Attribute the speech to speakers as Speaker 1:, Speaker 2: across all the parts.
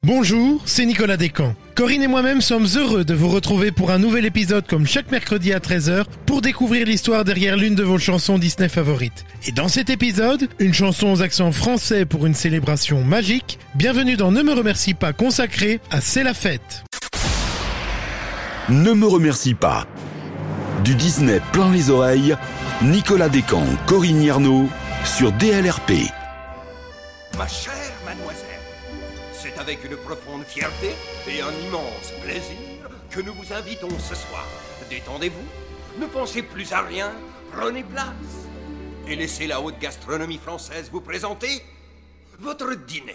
Speaker 1: Bonjour, c'est Nicolas Descamps. Corinne et moi-même sommes heureux de vous retrouver pour un nouvel épisode comme chaque mercredi à 13h pour découvrir l'histoire derrière l'une de vos chansons Disney favorites. Et dans cet épisode, une chanson aux accents français pour une célébration magique. Bienvenue dans Ne me remercie pas, consacré à C'est la fête.
Speaker 2: Ne me remercie pas. Du Disney plein les oreilles, Nicolas Descamps, Corinne Yarnaud sur DLRP.
Speaker 3: Ma chère mademoiselle, c'est avec une profonde fierté et un immense plaisir que nous vous invitons ce soir. Détendez-vous, ne pensez plus à rien, prenez place et laissez la haute gastronomie française vous présenter votre dîner.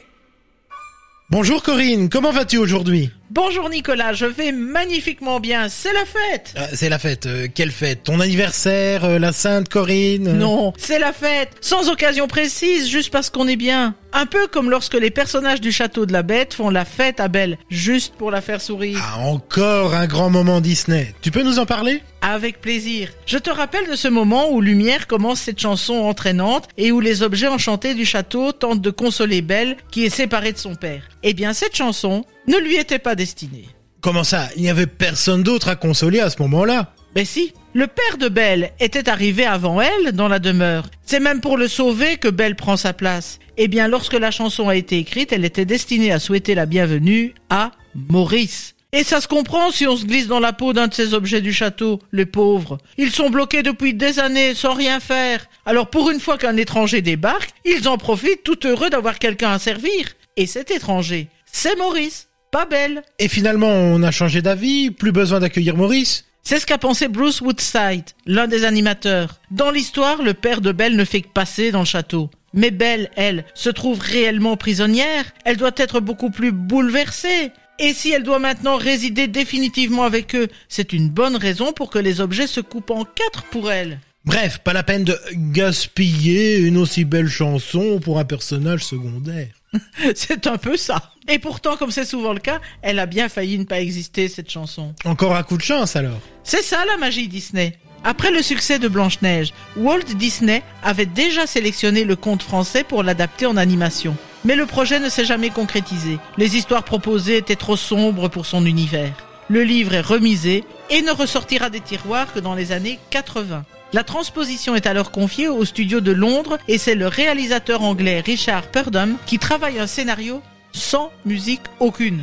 Speaker 1: Bonjour Corinne, comment vas-tu aujourd'hui ?
Speaker 4: Bonjour Nicolas, je vais magnifiquement bien, c'est la fête.
Speaker 1: C'est la fête, quelle fête ? Ton anniversaire, la Sainte Corinne ?
Speaker 4: Non, c'est la fête, sans occasion précise, juste parce qu'on est bien. Un peu comme lorsque les personnages du château de la Bête font la fête à Belle, juste pour la faire sourire.
Speaker 1: Ah, encore un grand moment Disney. Tu peux nous en parler ?
Speaker 4: Avec plaisir. Je te rappelle de ce moment où Lumière commence cette chanson entraînante et où les objets enchantés du château tentent de consoler Belle qui est séparée de son père. Eh bien, cette chanson ne lui était pas destinée.
Speaker 1: Comment ça ? Il n'y avait personne d'autre à consoler à ce moment-là ?
Speaker 4: Ben si, le père de Belle était arrivé avant elle dans la demeure. C'est même pour le sauver que Belle prend sa place. Eh bien, lorsque la chanson a été écrite, elle était destinée à souhaiter la bienvenue à Maurice. Et ça se comprend si on se glisse dans la peau d'un de ces objets du château, les pauvres. Ils sont bloqués depuis des années, sans rien faire. Alors pour une fois qu'un étranger débarque, ils en profitent tout heureux d'avoir quelqu'un à servir. Et cet étranger, c'est Maurice, pas Belle.
Speaker 1: Et finalement, on a changé d'avis, plus besoin d'accueillir Maurice ?
Speaker 4: C'est ce qu'a pensé Bruce Woodside, l'un des animateurs. Dans l'histoire, le père de Belle ne fait que passer dans le château. Mais Belle, elle, se trouve réellement prisonnière. Elle doit être beaucoup plus bouleversée. Et si elle doit maintenant résider définitivement avec eux, c'est une bonne raison pour que les objets se coupent en 4 pour elle.
Speaker 1: Bref, pas la peine de gaspiller une aussi belle chanson pour un personnage secondaire.
Speaker 4: C'est un peu ça. Et pourtant, comme c'est souvent le cas, elle a bien failli ne pas exister, cette chanson.
Speaker 1: Encore un coup de chance alors.
Speaker 4: C'est ça la magie Disney. Après le succès de Blanche-Neige, Walt Disney avait déjà sélectionné le conte français pour l'adapter en animation. Mais le projet ne s'est jamais concrétisé. Les histoires proposées étaient trop sombres pour son univers. Le livre est remisé et ne ressortira des tiroirs que dans les années 80. La transposition est alors confiée au studio de Londres et c'est le réalisateur anglais Richard Purdom qui travaille un scénario sans musique aucune.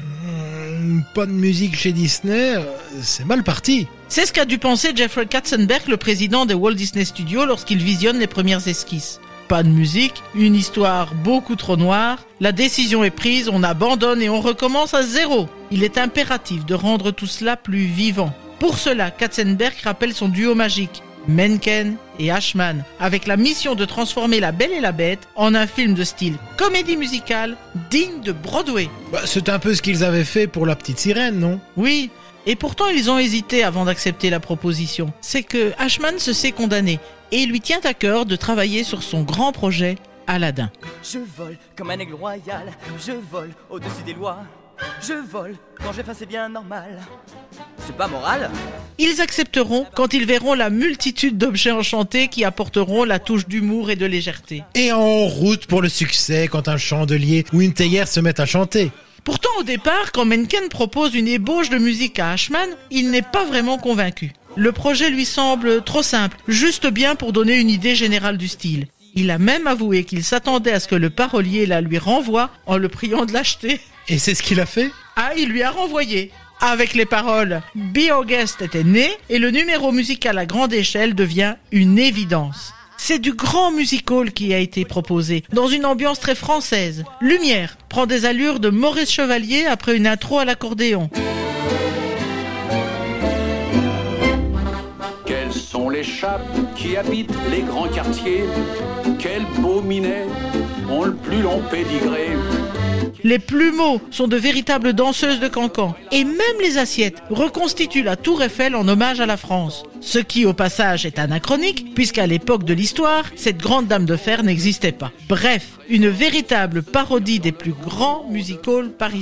Speaker 1: Pas de musique chez Disney, c'est mal parti.
Speaker 4: C'est ce qu'a dû penser Jeffrey Katzenberg, le président des Walt Disney Studios, lorsqu'il visionne les premières esquisses. Pas de musique, une histoire beaucoup trop noire, la décision est prise, on abandonne et on recommence à zéro. Il est impératif de rendre tout cela plus vivant. Pour cela, Katzenberg rappelle son duo magique, Menken et Ashman, avec la mission de transformer La Belle et la Bête en un film de style comédie musicale digne de Broadway.
Speaker 1: C'est un peu ce qu'ils avaient fait pour La Petite Sirène, non ?
Speaker 4: Oui, et pourtant ils ont hésité avant d'accepter la proposition. C'est que Ashman se sait condamné et il lui tient à cœur de travailler sur son grand projet Aladdin.
Speaker 5: Je vole comme un aigle royal, je vole au-dessus des lois. Je vole quand j'ai faim, c'est bien normal. C'est pas moral.
Speaker 4: Ils accepteront quand ils verront la multitude d'objets enchantés qui apporteront la touche d'humour et de légèreté.
Speaker 1: Et en route pour le succès quand un chandelier ou une théière se mettent à chanter.
Speaker 4: Pourtant au départ, quand Menken propose une ébauche de musique à Ashman, il n'est pas vraiment convaincu. Le projet lui semble trop simple, juste bien pour donner une idée générale du style. Il a même avoué qu'il s'attendait à ce que le parolier la lui renvoie en le priant de l'acheter.
Speaker 1: Et c'est ce qu'il a fait ?
Speaker 4: Ah, il lui a renvoyé. Avec les paroles « Be Our Guest » était né et le numéro musical à grande échelle devient une évidence. C'est du grand musical qui a été proposé, dans une ambiance très française. Lumière prend des allures de Maurice Chevalier après une intro à l'accordéon.
Speaker 6: Quels sont les chapes qui habitent les grands quartiers? Quels beaux minets ont le plus long pédigré?
Speaker 4: Les plumeaux sont de véritables danseuses de cancan. Et même les assiettes reconstituent la Tour Eiffel en hommage à la France. Ce qui, au passage, est anachronique, puisqu'à l'époque de l'histoire, cette grande dame de fer n'existait pas. Bref, une véritable parodie des plus grands musicals parisiens.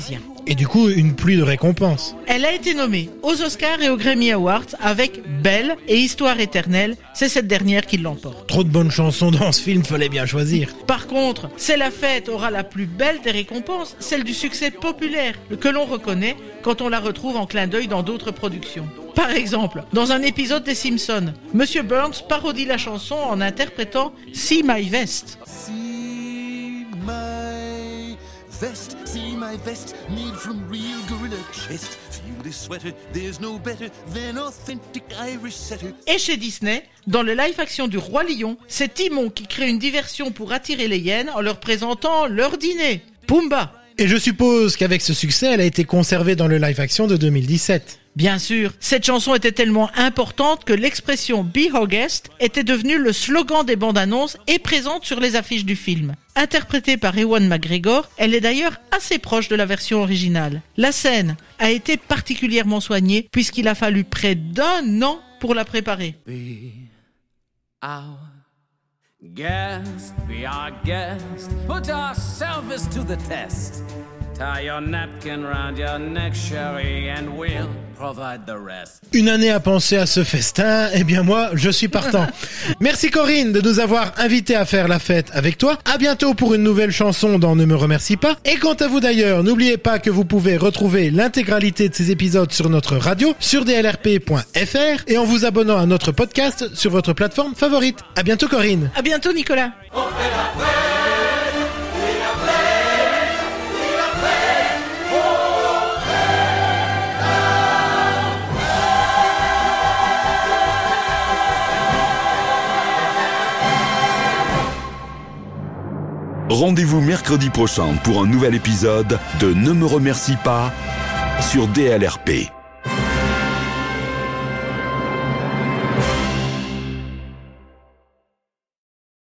Speaker 1: Et du coup, une pluie de récompenses.
Speaker 4: Elle a été nommée aux Oscars et aux Grammy Awards avec Belle et Histoire éternelle. C'est cette dernière qui l'emporte.
Speaker 1: Trop de bonnes chansons dans ce film, fallait bien choisir.
Speaker 4: Par contre, C'est la fête aura la plus belle des récompenses, celle du succès populaire, que l'on reconnaît quand on la retrouve en clin d'œil dans d'autres productions. Par exemple, dans un épisode des Simpsons, Monsieur Burns parodie la chanson en interprétant See My Vest.
Speaker 7: See my vest, see my vest, made from real gorilla chest. Feel this sweater, there's no better than authentic Irish setter.
Speaker 4: Et chez Disney, dans le live-action du Roi Lion, c'est Timon qui crée une diversion pour attirer les hyènes en leur présentant leur dîner. Pumba!
Speaker 1: Et je suppose qu'avec ce succès, elle a été conservée dans le live-action de 2017.
Speaker 4: Bien sûr, cette chanson était tellement importante que l'expression Be Our Guest était devenue le slogan des bandes annonces et présente sur les affiches du film. Interprétée par Ewan McGregor, elle est d'ailleurs assez proche de la version originale. La scène a été particulièrement soignée puisqu'il a fallu près d'1 an pour la préparer.
Speaker 5: Be our guest, be our guest. Put our service to the test. Tie your napkin round your neck, Sherry, and we'll provide the rest.
Speaker 1: Une année à penser à ce festin, eh bien moi, je suis partant. Merci Corinne de nous avoir invités à faire la fête avec toi. À bientôt pour une nouvelle chanson dans Ne me remercie pas. Et quant à vous d'ailleurs, n'oubliez pas que vous pouvez retrouver l'intégralité de ces épisodes sur notre radio, sur dlrp.fr et en vous abonnant à notre podcast sur votre plateforme favorite. À bientôt Corinne.
Speaker 4: À bientôt Nicolas.
Speaker 2: Rendez-vous mercredi prochain pour un nouvel épisode de Ne me remercie pas sur DLRP.